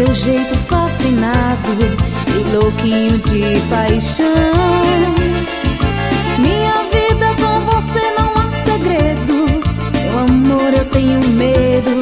seu jeito fascinado e louquinho de paixão. Minha vida com você não há segredo, meu amor, eu tenho medo